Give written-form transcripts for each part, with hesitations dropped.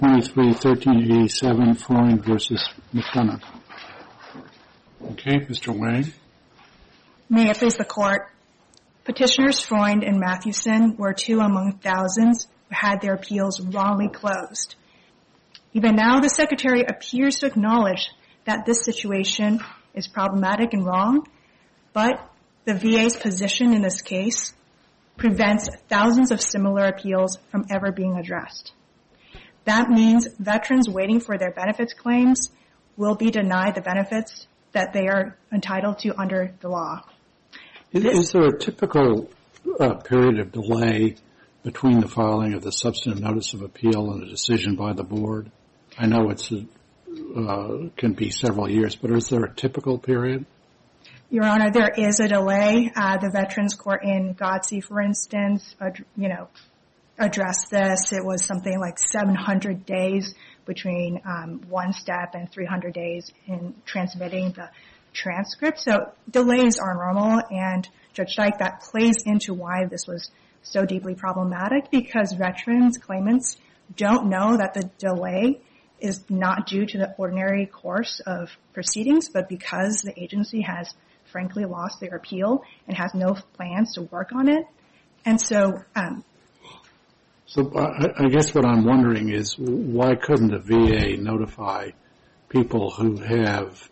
23-1387 Freund versus McDonough. Okay, Mr. Wang. May it please the Court. Petitioners Freund and Mathewson were two among thousands who had their appeals wrongly closed. Even now, the Secretary appears to acknowledge that this situation is problematic and wrong, but the VA's position in this case prevents thousands of similar appeals from ever being addressed. That means veterans waiting for their benefits claims will be denied the benefits that they are entitled to under the law. Is there a typical period of delay between the filing of the substantive notice of appeal and a decision by the board? I know it can be several years, but is there a typical period? Your Honor, there is a delay. The Veterans Court in Godsey, for instance, addressed this. It was something like 700 days between one step and 300 days in transmitting the transcript. So delays are normal, and Judge Dyke, that plays into why this was so deeply problematic, because veterans, claimants, don't know that the delay is not due to the ordinary course of proceedings, but because the agency has frankly lost their appeal and has no plans to work on it. And so I guess what I'm wondering is, why couldn't the VA notify people who have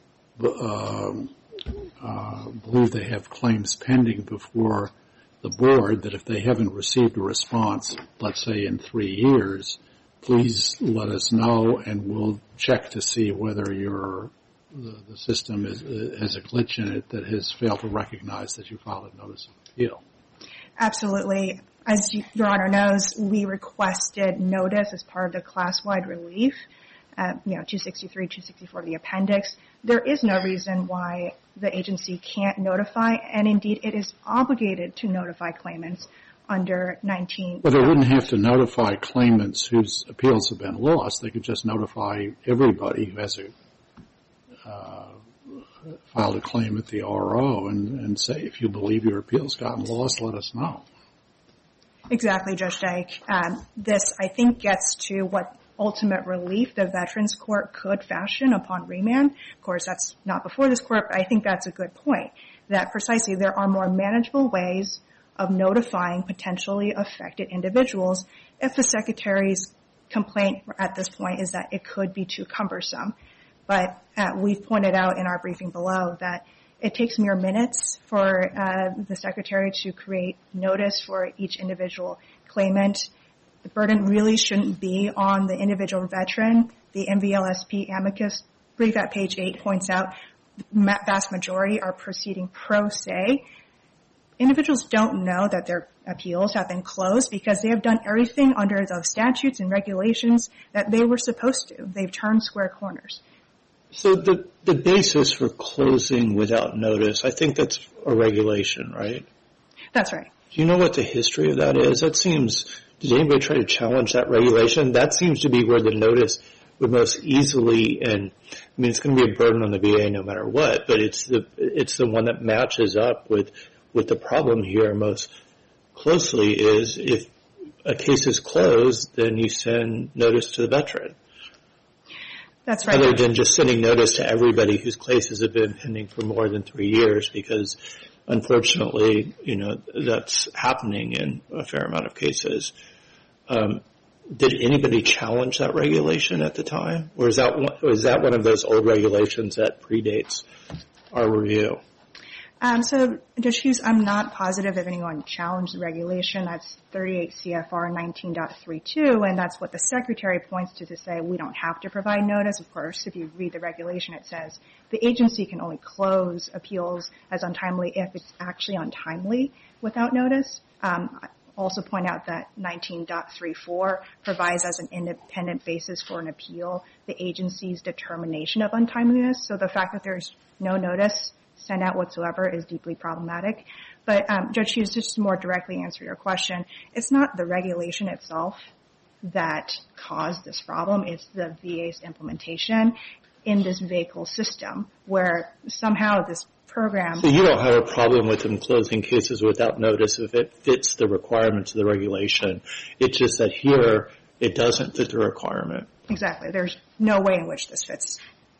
believe they have claims pending before the board that if they haven't received a response, let's say in 3 years, please let us know and we'll check to see whether the system has a glitch in it that has failed to recognize that you filed a notice of appeal? Absolutely. As Your Honor knows, we requested notice as part of the class-wide relief, 263, 264 of the appendix. There is no reason why the agency can't notify, and indeed it is obligated to notify claimants under 19. But they wouldn't have to notify claimants whose appeals have been lost. They could just notify everybody who has filed a claim at the RO and say, if you believe your appeal's gotten lost, let us know. Exactly, Judge Dyke. This, I think, gets to what ultimate relief the Veterans Court could fashion upon remand. Of course, that's not before this court, but I think that's a good point, that precisely there are more manageable ways of notifying potentially affected individuals if the Secretary's complaint at this point is that it could be too cumbersome. But we've pointed out in our briefing below that it takes mere minutes for the Secretary to create notice for each individual claimant. The burden really shouldn't be on the individual veteran. The MVLSP amicus brief at page 8 points out the vast majority are proceeding pro se. Individuals don't know that their appeals have been closed because they have done everything under the statutes and regulations that they were supposed to. They've turned square corners. So the basis for closing without notice, I think that's a regulation, right? That's right. Do you know what the history of that is? Did anybody try to challenge that regulation? That seems to be where the notice would most easily, and I mean, it's going to be a burden on the VA no matter what, but it's the one that matches up with the problem here most closely is if a case is closed, then you send notice to the veteran. That's right. Other than just sending notice to everybody whose cases have been pending for more than 3 years, because unfortunately, that's happening in a fair amount of cases. Did anybody challenge that regulation at the time? Or is that one of those old regulations that predates our review? So, Judge Hughes, I'm not positive if anyone challenged the regulation. That's 38 CFR 19.32, and that's what the Secretary points to say we don't have to provide notice. Of course, if you read the regulation, it says the agency can only close appeals as untimely if it's actually untimely without notice. Also point out that 19.34 provides as an independent basis for an appeal the agency's determination of untimeliness. So the fact that there's no notice sent out whatsoever is deeply problematic. But Judge Hughes, just to more directly answer your question, it's not the regulation itself that caused this problem. It's the VA's implementation in this vehicle system where somehow this program... So you don't have a problem with them closing cases without notice if it fits the requirements of the regulation. It's just that here it doesn't fit the requirement. Exactly. There's no way in which this fits.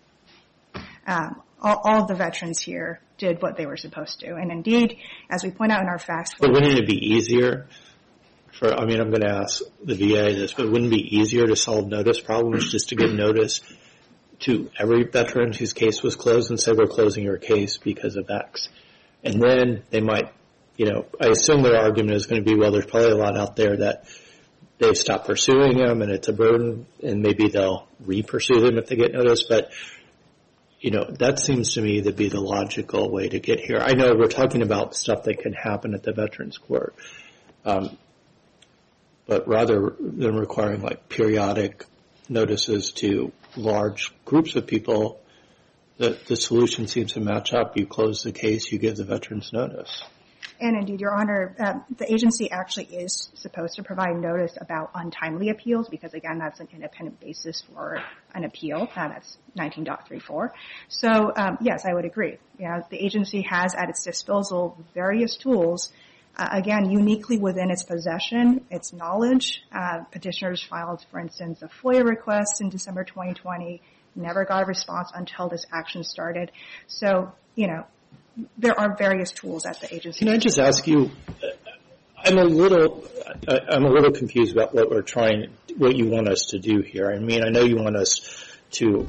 All of the veterans here did what they were supposed to. And indeed, as we point out in our facts... But wouldn't it be easier I'm going to ask the VA this, but wouldn't it be easier to solve notice problems just to give notice to every veteran whose case was closed and say, we're closing your case because of X? And then they might, I assume their argument is going to be, well, there's probably a lot out there that they've stopped pursuing them and it's a burden, and maybe they'll re-pursue them if they get notice. But, that seems to me to be the logical way to get here. I know we're talking about stuff that can happen at the Veterans Court, but rather than requiring like periodic notices to large groups of people, the solution seems to match up. You close the case, you give the veterans notice. And indeed, Your Honor, the agency actually is supposed to provide notice about untimely appeals because, again, that's an independent basis for an appeal. That's 19.34. So, yes, I would agree. The agency has at its disposal various tools, again, uniquely within its possession, its knowledge. Petitioners filed, for instance, a FOIA request in December 2020, never got a response until this action started. So, there are various tools at the agency. Can I just ask you, I'm a little confused about what you want us to do here. I mean, I know you want us to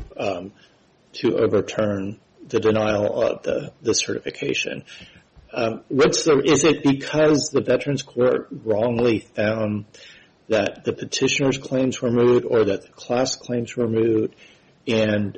overturn the denial of the certification. Is it because the Veterans Court wrongly found that the petitioner's claims were moot or that the class claims were moot? And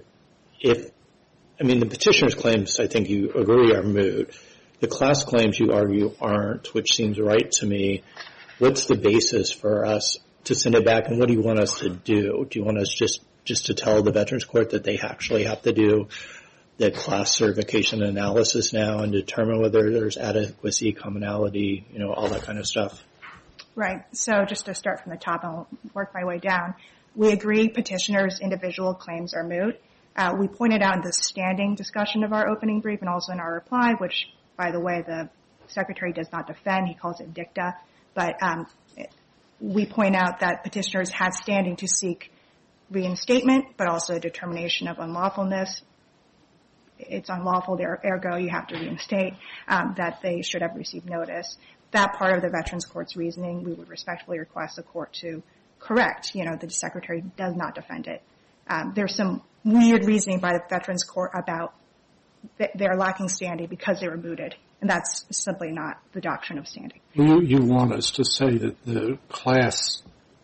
the petitioner's claims, I think you agree, are moot. The class claims you argue aren't, which seems right to me. What's the basis for us to send it back, and what do you want us to do? Do you want us just to tell the Veterans Court that they actually have to do the class certification analysis now and determine whether there's adequacy, commonality, all that kind of stuff? Right. So just to start from the top, I'll work my way down. We agree petitioners' individual claims are moot. We pointed out in the standing discussion of our opening brief and also in our reply, which, by the way, the Secretary does not defend. He calls it dicta. But we point out that petitioners had standing to seek reinstatement, but also a determination of unlawfulness. It's unlawful, ergo you have to reinstate, that they should have received notice. That part of the Veterans Court's reasoning, we would respectfully request the court to correct. The Secretary does not defend it. There's some weird reasoning by the Veterans Court about they're lacking standing because they were mooted, and that's simply not the doctrine of standing. You want us to say that the class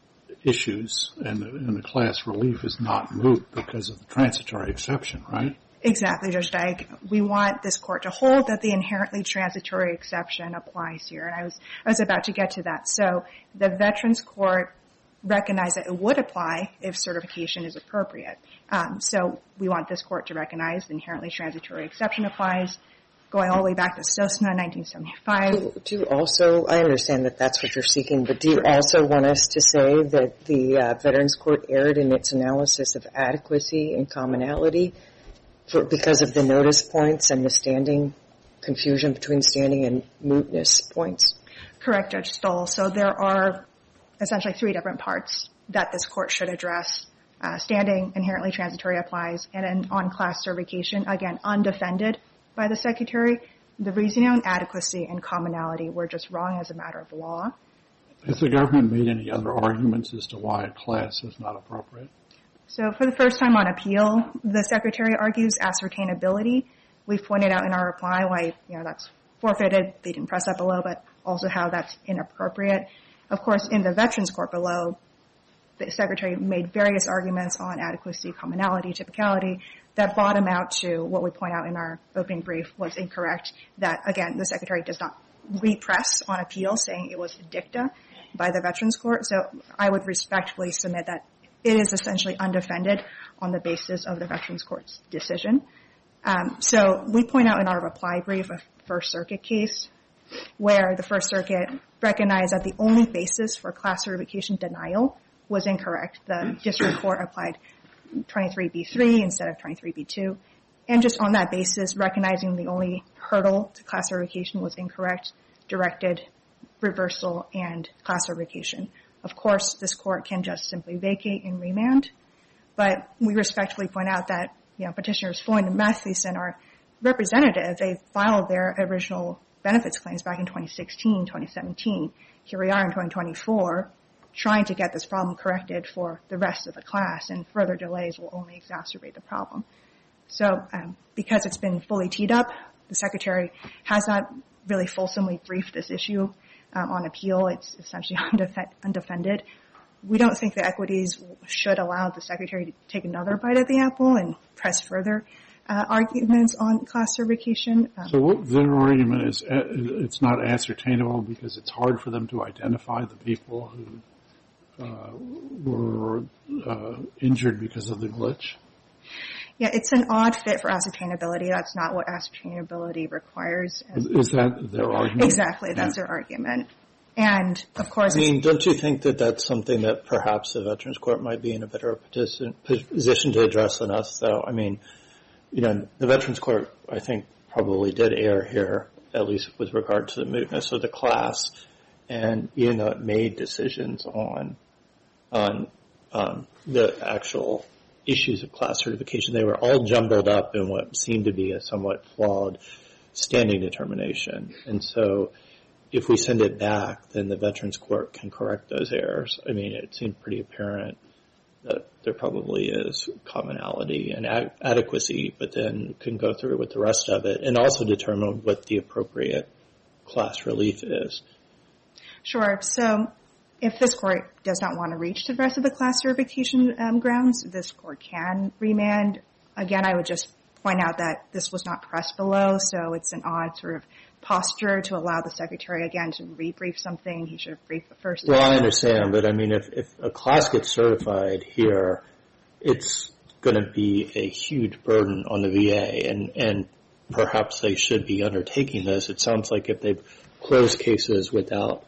issues and the class relief is not moot because of the transitory exception, right? Exactly, Judge Dyke. We want this court to hold that the inherently transitory exception applies here, and I was about to get to that. So the Veterans Court recognized that it would apply if certification is appropriate. So we want this court to recognize the inherently transitory exception applies, going all the way back to SOSNA 1975. Do you also, I understand that that's what you're seeking, but do you also want us to say that the Veterans Court erred in its analysis of adequacy and commonality because of the notice points and the standing confusion between standing and mootness points? Correct, Judge Stoll. So there are essentially three different parts that this court should address. Standing, inherently transitory applies, and then on class certification, again, undefended by the Secretary. The reasoning on adequacy and commonality were just wrong as a matter of law. Has the government made any other arguments as to why a class is not appropriate? So for the first time on appeal, the Secretary argues ascertainability. We've pointed out in our reply why, that's forfeited. They didn't press that below, but also how that's inappropriate. Of course, in the Veterans Court below, the Secretary made various arguments on adequacy, commonality, typicality that bottom out to what we point out in our opening brief was incorrect, that, again, the Secretary does not repress on appeal saying it was dicta by the Veterans Court. So I would respectfully submit that it is essentially undefended on the basis of the Veterans Court's decision. So we point out in our reply brief a First Circuit case where the First Circuit recognized that the only basis for class certification denial was incorrect. The district court applied 23B3 instead of 23B2. And just on that basis, recognizing the only hurdle to class certification was incorrect, directed reversal and class certification Of course, this court can just simply vacate and remand, but we respectfully point out that, petitioners Floyd and Mathieson are representative. They filed their original benefits claims back in 2016, 2017. Here we are in 2024 trying to get this problem corrected for the rest of the class, and further delays will only exacerbate the problem. So because it's been fully teed up, the Secretary has not really fulsomely briefed this issue on appeal. It's essentially undefended. We don't think the equities should allow the Secretary to take another bite at the apple and press further arguments on class certification. So their argument is it's not ascertainable because it's hard for them to identify the people who were injured because of the glitch? Yeah, it's an odd fit for ascertainability. That's not what ascertainability requires. Is that their argument? Exactly, that's their argument. And, of course... don't you think that that's something that perhaps the Veterans Court might be in a better position to address than us, though? The Veterans Court, I think, probably did err here, at least with regard to the mootness of the class, and even though it made decisions on the actual issues of class certification, they were all jumbled up in what seemed to be a somewhat flawed standing determination. And so if we send it back, then the Veterans Court can correct those errors. It seemed pretty apparent that there probably is commonality and adequacy, but then can go through with the rest of it and also determine what the appropriate class relief is. Sure. So if this court does not want to reach to the rest of the class certification grounds, this court can remand. Again, I would just point out that this was not pressed below, so it's an odd sort of posture to allow the Secretary, again, to rebrief something. He should have briefed it first. Well, I understand, but if a class gets certified here, it's going to be a huge burden on the VA, and perhaps they should be undertaking this. It sounds like if they've closed cases without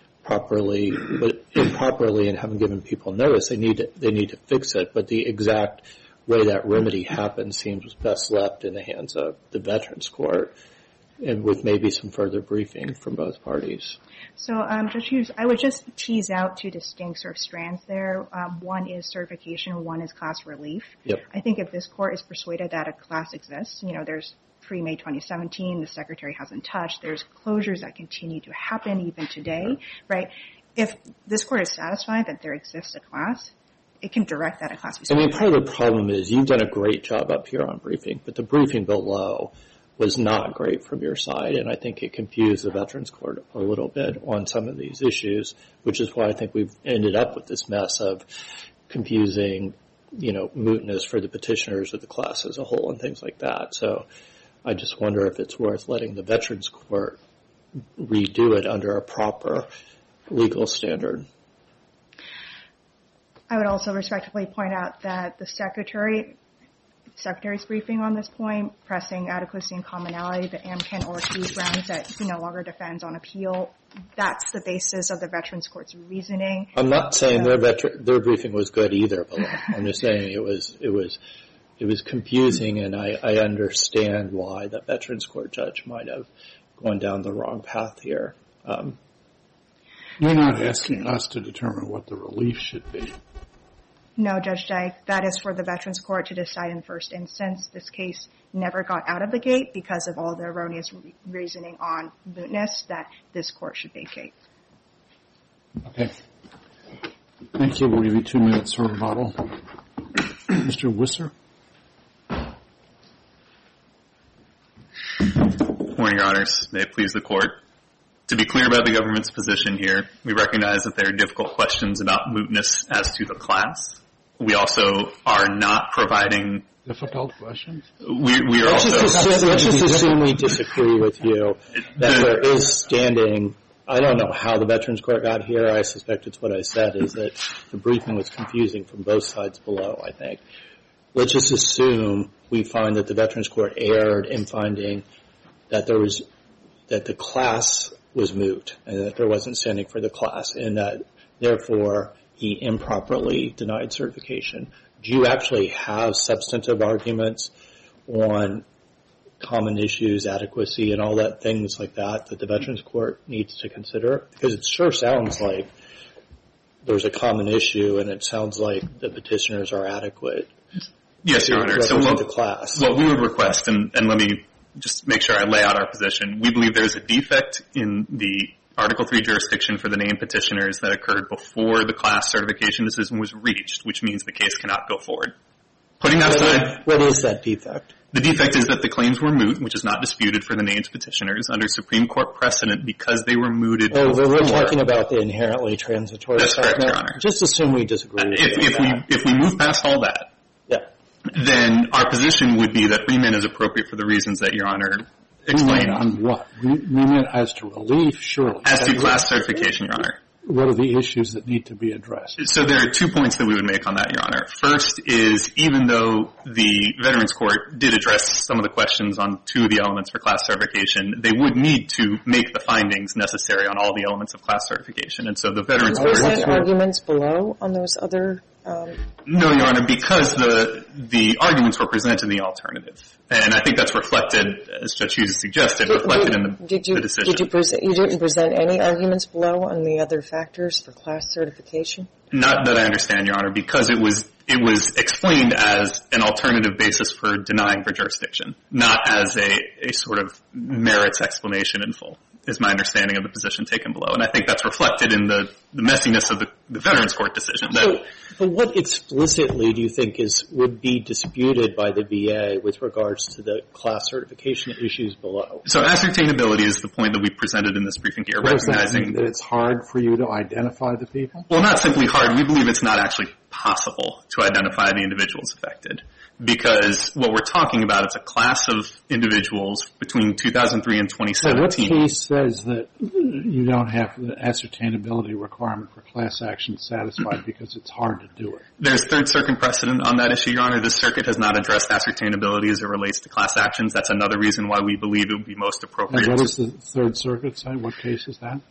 improperly and haven't given people notice, they need to fix it. But the exact way that remedy happens seems best left in the hands of the Veterans Court, and with maybe some further briefing from both parties. So, Judge Hughes, I would just tease out two distinct sort of strands there. One is certification, one is class relief. Yep. I think if this court is persuaded that a class exists, there's pre-May 2017, the Secretary hasn't touched, there's closures that continue to happen even today, right? If this court is satisfied that there exists a class, it can direct that a class be certified. Part of the problem is you've done a great job up here on briefing, but the briefing below was not great from your side, and I think it confused the Veterans Court a little bit on some of these issues, which is why I think we've ended up with this mess of confusing, mootness for the petitioners of the class as a whole and things like that. So I just wonder if it's worth letting the Veterans Court redo it under a proper legal standard. I would also respectfully point out that the Secretary's briefing on this point, pressing adequacy and commonality, the Amkin Ortiz grounds that he no longer defends on appeal, that's the basis of the Veterans Court's reasoning. I'm not saying their briefing was good either, but I'm just saying it was confusing, and I understand why the Veterans Court judge might have gone down the wrong path here. You're not asking us to determine what the relief should be. No, Judge Dyke, that is for the Veterans Court to decide in first instance. This case never got out of the gate because of all the erroneous reasoning on mootness that this court should vacate. Okay. Thank you. We'll give you 2 minutes for rebuttal. Mr. Wisser. Good morning, Your Honors. May it please the Court. To be clear about the government's position here, we recognize that there are difficult questions about mootness as to the class. We also are not providing... Difficult questions? We are let's just assume we disagree with you, that there is standing. I don't know how the Veterans Court got here. I suspect it's what I said, is that the briefing was confusing from both sides below, I think. Let's just assume we find that the Veterans Court erred in finding that the class was moot and that there wasn't standing for the class, and that, therefore, he improperly denied certification. Do you actually have substantive arguments on common issues, adequacy, and all that, things like that the Veterans Court needs to consider? Because it sure sounds like there's a common issue, and it sounds like the petitioners are adequate. Yes, Your Honor. So the class. What we would request, and let me just make sure I lay out our position, we believe there's a defect in the Article 3 jurisdiction for the named petitioners that occurred before the class certification decision was reached, which means the case cannot go forward. Putting that aside, what is that defect? The defect is that the claims were moot, which is not disputed for the named petitioners under Supreme Court precedent because they were mooted. Oh, but we're talking about the inherently transitory. That's correct, Your Honor. Just assume we disagree with if we move past all that, then our position would be that remand is appropriate for the reasons that Your Honor explained. Remand on what? Remand as to relief, surely. As to class certification, Your Honor. What are the issues that need to be addressed? So there are 2 points that we would make on that, Your Honor. First is, even though the Veterans Court did address some of the questions on 2 of the elements for class certification, they would need to make the findings necessary on all the elements of class certification. And so the Veterans Court... Was there arguments below on those other... No, Your Honor, because the arguments were presented in the alternative. And I think that's reflected, as Judge Hughes suggested, reflected in the decision. You didn't present any arguments below on the other factors for class certification? Not that I understand, Your Honor, because it was explained as an alternative basis for denying for jurisdiction, not as a sort of merits explanation in full, is my understanding of the position taken below. And I think that's reflected in the messiness of the Veterans Court decision. But what explicitly do you think would be disputed by the VA with regards to the class certification issues below? So ascertainability is the point that we presented in this briefing here, recognizing that it's hard for you to identify the people? Well, not simply hard. We believe it's not actually possible to identify the individuals affected, because what we're talking about is a class of individuals between 2003 and 2017. So what case says that you don't have the ascertainability requirement for class action satisfied because it's hard to do it? There's Third Circuit precedent on that issue, Your Honor. This circuit has not addressed ascertainability as it relates to class actions. That's another reason why we believe it would be most appropriate. And what does the Third Circuit say? What case is that?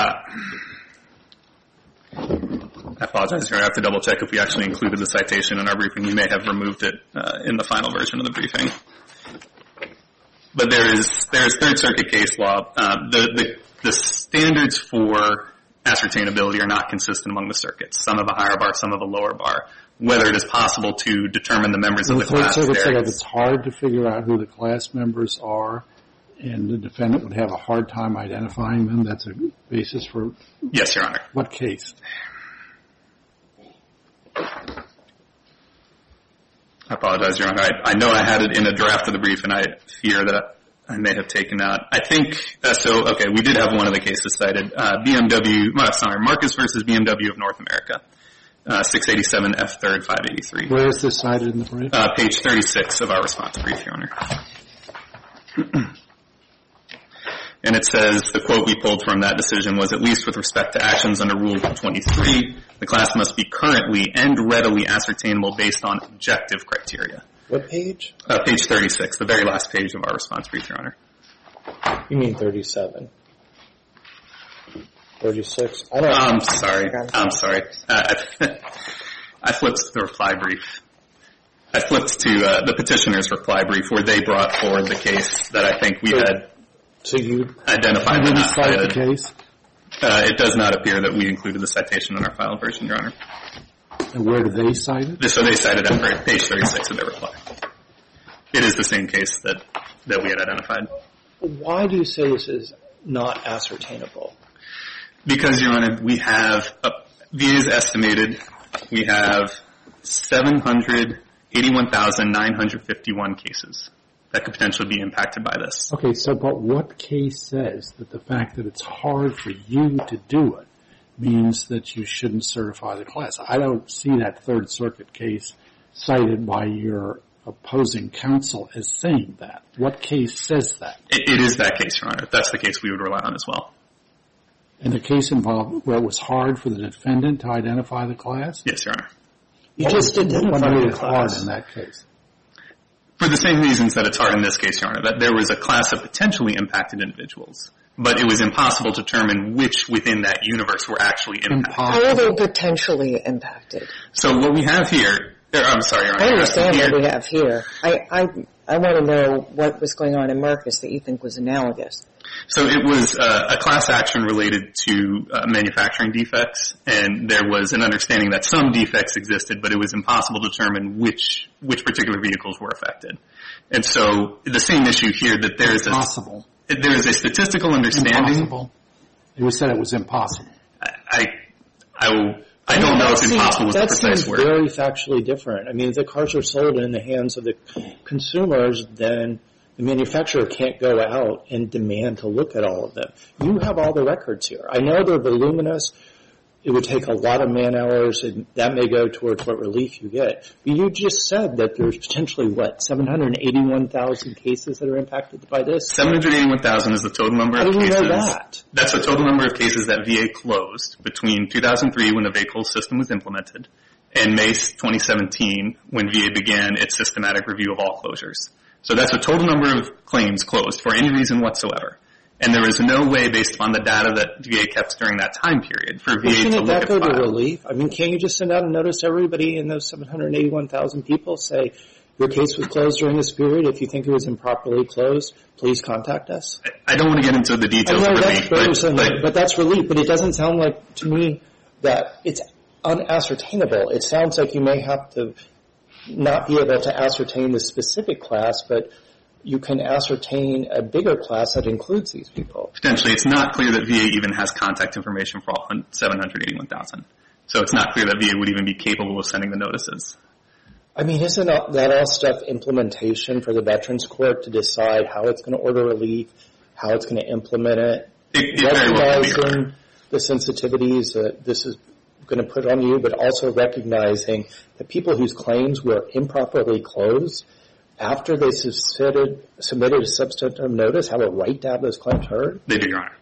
I apologize, Your Honor. I have to double check if we actually included the citation in our briefing. We may have removed it in the final version of the briefing. But there's Third Circuit case law. The standards for ascertainability are not consistent among the circuits. Some have a higher bar, some have a lower bar. Whether it is possible to determine the members of the class. The Third Circuit said if it's hard to figure out who the class members are and the defendant would have a hard time identifying them, that's a basis for... Yes, Your Honor. What case? I apologize, Your Honor. I know I had it in a draft of the brief, and I fear that I may have taken out. I think, we did have one of the cases cited. Marcus versus BMW of North America. 687 F3rd 583. Where is this cited in the brief? Page 36 of our response brief, Your Honor. And it says, the quote we pulled from that decision was, at least with respect to actions under Rule 23, the class must be currently and readily ascertainable based on objective criteria. What page? Page 36, the very last page of our response brief, Your Honor. You mean 37? 36? I'm sorry. I flipped to the reply brief. I flipped to the petitioner's reply brief where they brought forward the case that I think we had identified. You didn't cite the case? It does not appear that we included the citation in our final version, Your Honor. And where do they cite it? So they cited at page 36 of their reply. It is the same case that we had identified. Why do you say this is not ascertainable? Because, Your Honor, we have, VA is estimated, we have 781,951 cases that could potentially be impacted by this. Okay, but what case says that the fact that it's hard for you to do it means that you shouldn't certify the class? I don't see that Third Circuit case cited by your opposing counsel as saying that. What case says that? It is that case, Your Honor. That's the case we would rely on as well. And the case involved where it was hard for the defendant to identify the class? Yes, Your Honor. You just identified the class. Hard in that case? For the same reasons that it's hard in this case, Your Honor, that there was a class of potentially impacted individuals, but it was impossible to determine which within that universe were actually impacted. How are they potentially impacted? So what we have here, I'm sorry, Your Honor. I understand what we have here. I want to know what was going on in Marcus that you think was analogous. So it was a class action related to manufacturing defects, and there was an understanding that some defects existed, but it was impossible to determine which particular vehicles were affected. And so the same issue here, that there is a statistical understanding. Impossible. You said it was impossible. I don't know if impossible was the precise word. That seems very factually different. I mean, if the cars are sold in the hands of the consumers, then the manufacturer can't go out and demand to look at all of them. You have all the records here. I know they're voluminous. It would take a lot of man hours, and that may go towards what relief you get. But you just said that there's potentially, 781,000 cases that are impacted by this? 781,000 is the total number of cases. How do you know that? That's the total number of cases that VA closed between 2003, when the vehicle system was implemented, and May 2017, when VA began its systematic review of all closures. So that's the total number of claims closed for any reason whatsoever. And there is no way, based upon the data that VA kept during that time period, for VA to look at the file. Shouldn't that go to relief? I mean, can't you just send out a notice to everybody in those 781,000 people, say, your case was closed during this period. If you think it was improperly closed, please contact us? I don't want to get into the details of relief. But that's relief. But it doesn't sound like, to me, that it's unascertainable. It sounds like you may have to not be able to ascertain the specific class, but you can ascertain a bigger class that includes these people. Potentially. It's not clear that VA even has contact information for all 781,000. So it's not clear that VA would even be capable of sending the notices. I mean, isn't that all stuff implementation for the Veterans Court to decide how it's going to order relief, how it's going to implement it? Recognizing the sensitivities that this is going to put on you, but also recognizing that people whose claims were improperly closed after they submitted a substantive notice have a right to have those claims heard? They do, Your Honor.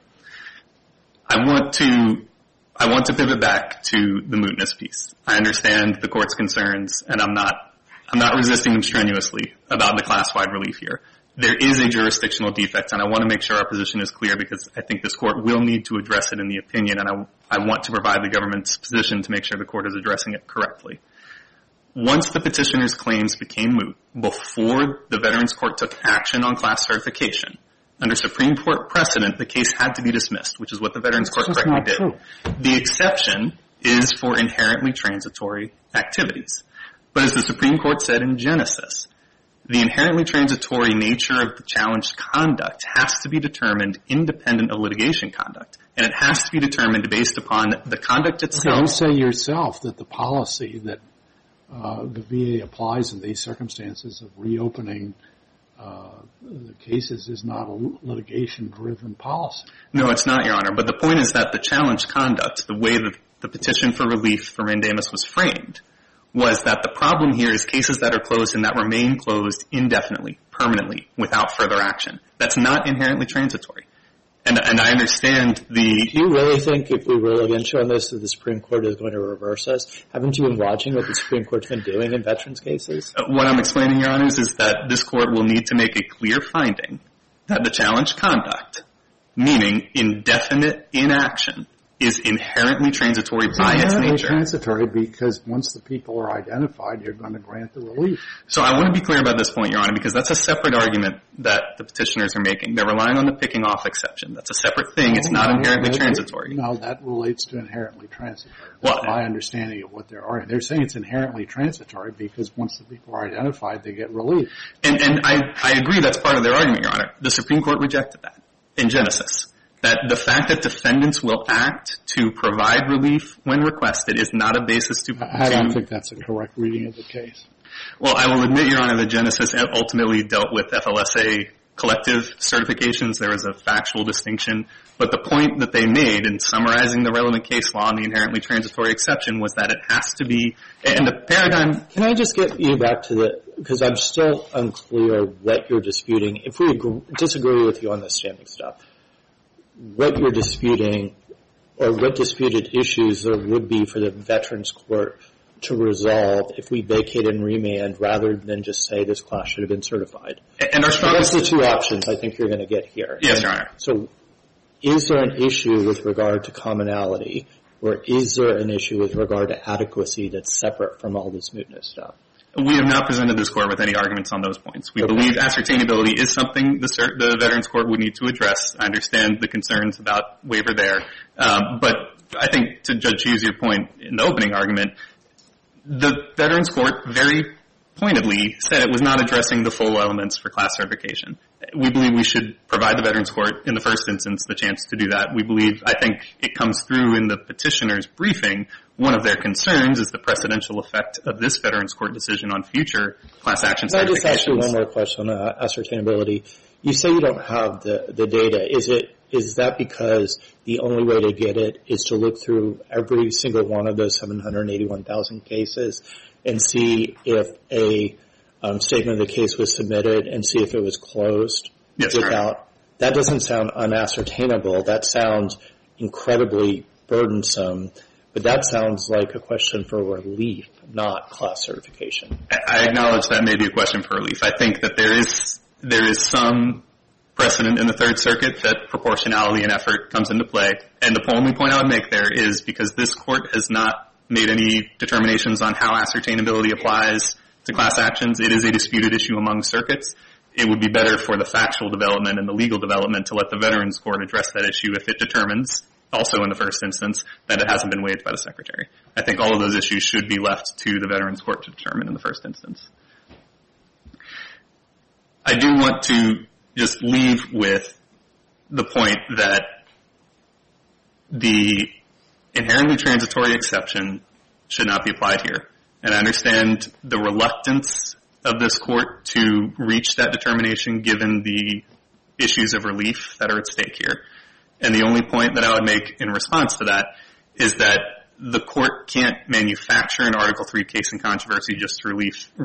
I want to pivot back to the mootness piece. I understand the Court's concerns, and I'm not resisting them strenuously about the class-wide relief here. There is a jurisdictional defect, and I want to make sure our position is clear because I think this Court will need to address it in the opinion, and I want to provide the government's position to make sure the Court is addressing it correctly. Once the petitioner's claims became moot, before the Veterans Court took action on class certification, under Supreme Court precedent, the case had to be dismissed, which is what the Veterans Court correctly did. True. The exception is for inherently transitory activities. But as the Supreme Court said in Genesis, the inherently transitory nature of the challenged conduct has to be determined independent of litigation conduct. And it has to be determined based upon the conduct itself. You say yourself that the policy that the VA applies in these circumstances of reopening the cases is not a litigation-driven policy. No, it's not, Your Honor. But the point is that the challenged conduct, the way that the petition for relief for mandamus was framed, was that the problem here is cases that are closed and that remain closed indefinitely, permanently, without further action. That's not inherently transitory. And I understand Do you really think if we rule against you on this that the Supreme Court is going to reverse us? Haven't you been watching what the Supreme Court's been doing in veterans cases? What I'm explaining, Your Honors, is that this Court will need to make a clear finding that the challenged conduct, meaning indefinite inaction, is inherently transitory by its nature. It's inherently transitory because once the people are identified, you're going to grant the relief. So I want to be clear about this point, Your Honor, because that's a separate argument that the petitioners are making. They're relying on the picking off exception. That's a separate thing. It's not inherently transitory. No, that relates to inherently transitory. That's my understanding of what they're arguing. They're saying it's inherently transitory because once the people are identified, they get relief. And I agree that's part of their argument, Your Honor. The Supreme Court rejected that in Genesis. That the fact that defendants will act to provide relief when requested is not a basis to... I don't think that's a correct reading of the case. Well, I will admit, Your Honor, that Genesis ultimately dealt with FLSA collective certifications. There was a factual distinction. But the point that they made in summarizing the relevant case law and the inherently transitory exception was that it has to be... And the paradigm... Can I just get you back to the... Because I'm still unclear what you're disputing. If we disagree with you on the standing stuff, what you're disputing or what disputed issues there would be for the Veterans Court to resolve if we vacate and remand rather than just say this class should have been certified. And our strongest... That's the two options I think you're going to get here. Yes, Your Honor. So is there an issue with regard to commonality or is there an issue with regard to adequacy that's separate from all this mootness stuff? We have not presented this court with any arguments on those points. We believe ascertainability is something the Veterans Court would need to address. I understand the concerns about waiver there. But I think to Judge Hughes, your point in the opening argument, the Veterans Court very pointedly said it was not addressing the full elements for class certification. We believe we should provide the Veterans Court in the first instance the chance to do that. We believe, I think it comes through in the petitioner's briefing, one of their concerns is the precedential effect of this Veterans Court decision on future class action certifications. Can I just ask you one more question on ascertainability? You say you don't have the data. Is that because the only way to get it is to look through every single one of those 781,000 cases and see if a statement of the case was submitted and see if it was closed? Yes, sir. That doesn't sound unascertainable. That sounds incredibly burdensome. But that sounds like a question for relief, not class certification. I acknowledge that may be a question for relief. I think that there is some precedent in the Third Circuit that proportionality and effort comes into play. And the only point I would make there is because this court has not made any determinations on how ascertainability applies to class actions, it is a disputed issue among circuits. It would be better for the factual development and the legal development to let the Veterans Court address that issue if it determines, also in the first instance, that it hasn't been waived by the Secretary. I think all of those issues should be left to the Veterans Court to determine in the first instance. I do want to just leave with the point that the inherently transitory exception should not be applied here. And I understand the reluctance of this court to reach that determination given the issues of relief that are at stake here. And the only point that I would make in response to that is that the court can't manufacture an Article III case in controversy just to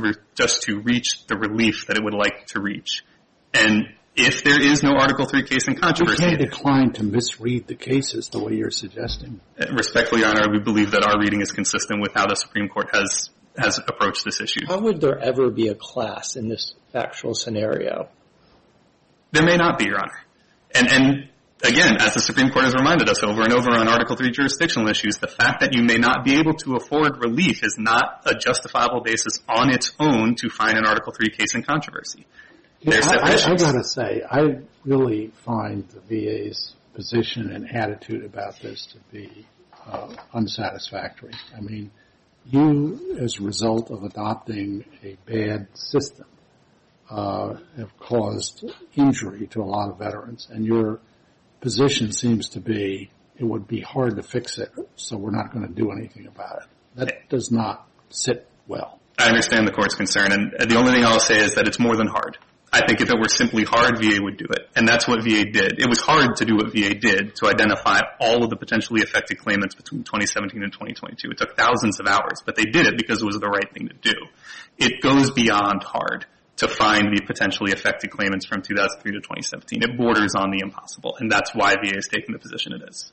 reach the relief that it would like to reach. And if there is no Article III case in controversy... You can't decline to misread the cases the way you're suggesting. Respectfully, Your Honor, we believe that our reading is consistent with how the Supreme Court has approached this issue. How would there ever be a class in this factual scenario? There may not be, Your Honor. And again, as the Supreme Court has reminded us over and over on Article III jurisdictional issues, the fact that you may not be able to afford relief is not a justifiable basis on its own to find an Article III case in controversy. I gotta say, I really find the VA's position and attitude about this to be unsatisfactory. I mean, you, as a result of adopting a bad system, have caused injury to a lot of veterans, and your position seems to be it would be hard to fix it, so we're not going to do anything about it. That does not sit well. I understand the court's concern, and the only thing I'll say is that it's more than hard. I think if it were simply hard, VA would do it, and that's what VA did. It was hard to do what VA did, to identify all of the potentially affected claimants between 2017 and 2022. It took thousands of hours, but they did it because it was the right thing to do. It goes beyond hard to find the potentially affected claimants from 2003 to 2017. It borders on the impossible, and that's why VA is taking the position it is.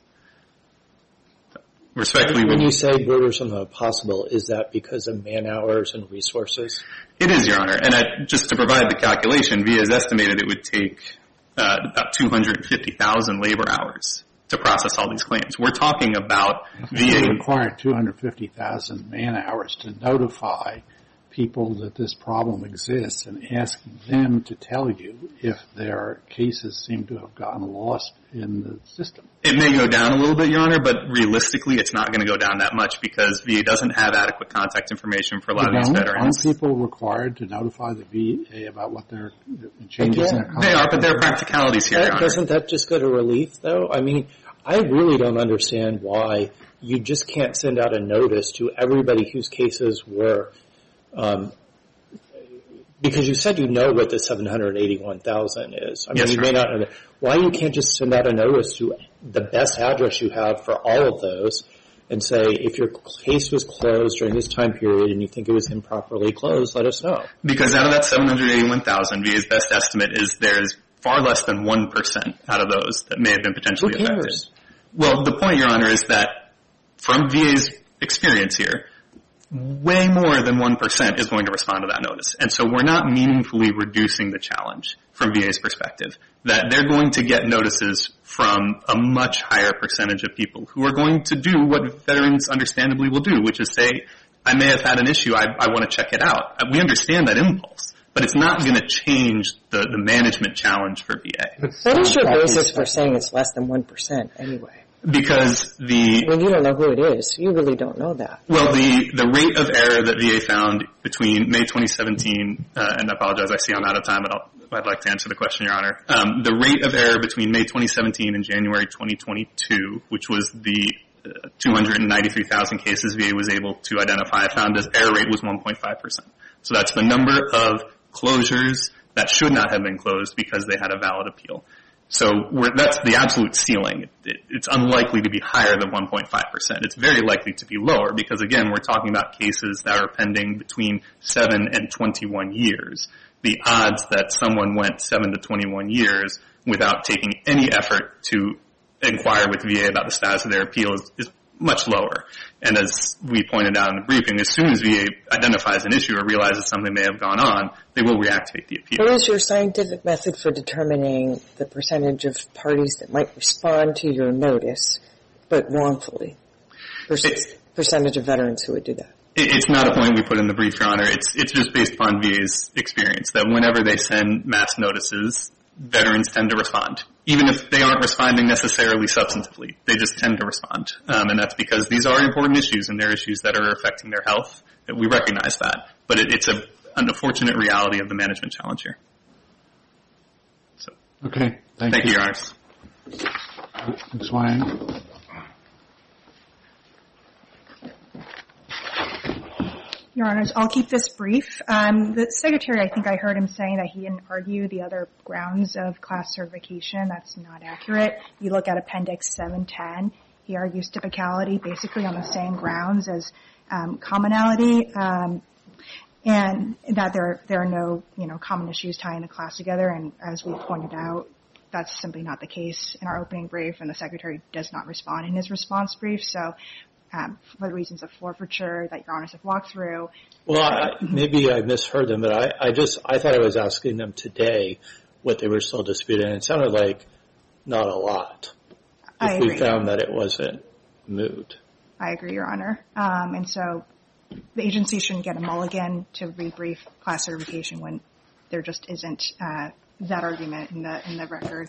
Respectfully, when you say borders on the impossible, is that because of man hours and resources? It is, Your Honor. And just to provide the calculation, VA has estimated it would take about 250,000 labor hours to process all these claims. We're talking about VA required 250,000 man hours to notify people that this problem exists and asking them to tell you if their cases seem to have gotten lost in the system. It may go down a little bit, Your Honor, but realistically it's not going to go down that much because VA doesn't have adequate contact information for a lot of these veterans. Aren't people required to notify the VA about what their changes in their contact? They are, but there are practicalities here, Your Honor. Doesn't that just go to relief, though? I mean, I really don't understand why you just can't send out a notice to everybody whose cases were because you said you know what the 781,000 is. I mean, yes, you may not know that. Why you can't just send out a notice to the best address you have for all of those and say, if your case was closed during this time period and you think it was improperly closed, let us know. Because out of that 781,000, VA's best estimate is there's far less than 1% out of those that may have been potentially affected. Who cares? Well, the point, Your Honor, is that from VA's experience here, way more than 1% is going to respond to that notice. And so we're not meaningfully reducing the challenge from VA's perspective. That they're going to get notices from a much higher percentage of people who are going to do what veterans understandably will do, which is say, I may have had an issue. I want to check it out. We understand that impulse, but it's not going to change the management challenge for VA. What is your basis for saying it's less than 1% anyway? Because Well, you don't know who it is. You really don't know that. Well, the rate of error that VA found between May 2017, and I apologize, I see I'm out of time, but I'd like to answer the question, Your Honor. The rate of error between May 2017 and January 2022, which was the 293,000 cases VA was able to identify, found this error rate was 1.5%. So that's the number of closures that should not have been closed because they had a valid appeal. So that's the absolute ceiling. It's unlikely to be higher than 1.5%. It's very likely to be lower because, again, we're talking about cases that are pending between 7 and 21 years. The odds that someone went 7 to 21 years without taking any effort to inquire with VA about the status of their appeal is much lower. And as we pointed out in the briefing, as soon as VA identifies an issue or realizes something may have gone on, they will reactivate the appeal. What is your scientific method for determining the percentage of parties that might respond to your notice, but wrongfully? Percentage of veterans who would do that? It's not a point we put in the brief, Your Honor. It's just based upon VA's experience that whenever they send mass notices, veterans tend to respond. Even if they aren't responding necessarily substantively, they just tend to respond. And that's because these are important issues and they're issues that are affecting their health. We recognize that. But it's an unfortunate reality of the management challenge here. So, Okay. Thank you, Your Honors. Ms. Wang. Your Honors, I'll keep this brief. The Secretary, I think I heard him saying that he didn't argue the other grounds of class certification. That's not accurate. You look at Appendix 710, he argues typicality basically on the same grounds as commonality, and that there are no common issues tying the class together. And as we pointed out, that's simply not the case in our opening brief, and the Secretary does not respond in his response brief. So for the reasons of forfeiture that Your Honors have walked through. Well, maybe I misheard them, but I thought I was asking them today what they were still disputing, and it sounded like not a lot. I agree. We found that it wasn't moot. I agree, Your Honor. And so the agency shouldn't get a mulligan to rebrief class certification when there just isn't that argument in the record.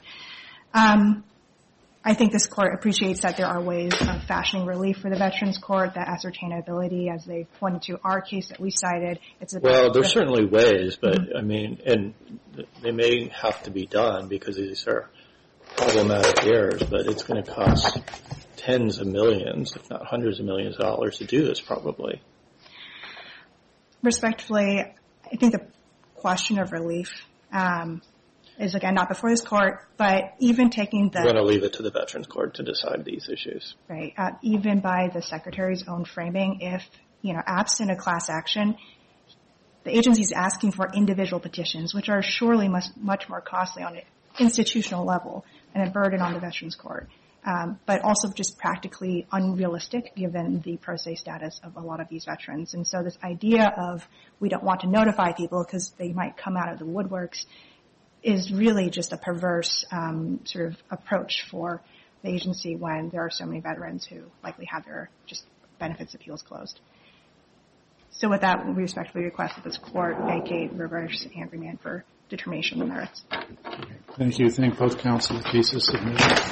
I think this Court appreciates that there are ways of fashioning relief for the Veterans Court, that ascertainability, as they pointed to our case that we cited. Well, there's certainly ways, but I mean, and they may have to be done because these are problematic errors, but it's going to cost tens of millions, if not hundreds of millions of dollars to do this probably. Respectfully, I think the question of relief is, again, not before this Court, but even taking the... You want to leave it to the Veterans Court to decide these issues. Right. Even by the Secretary's own framing, if, absent a class action, the agency is asking for individual petitions, which are surely much more costly on an institutional level and a burden on the Veterans Court, but also just practically unrealistic given the pro se status of a lot of these veterans. And so this idea of we don't want to notify people because they might come out of the woodworks is really just a perverse sort of approach for the agency when there are so many veterans who likely have their just benefits appeals closed. So with that, we respectfully request that this Court vacate, reverse, and remand for determination of the merits. Thank you. Thank both counsel. The case is submitted.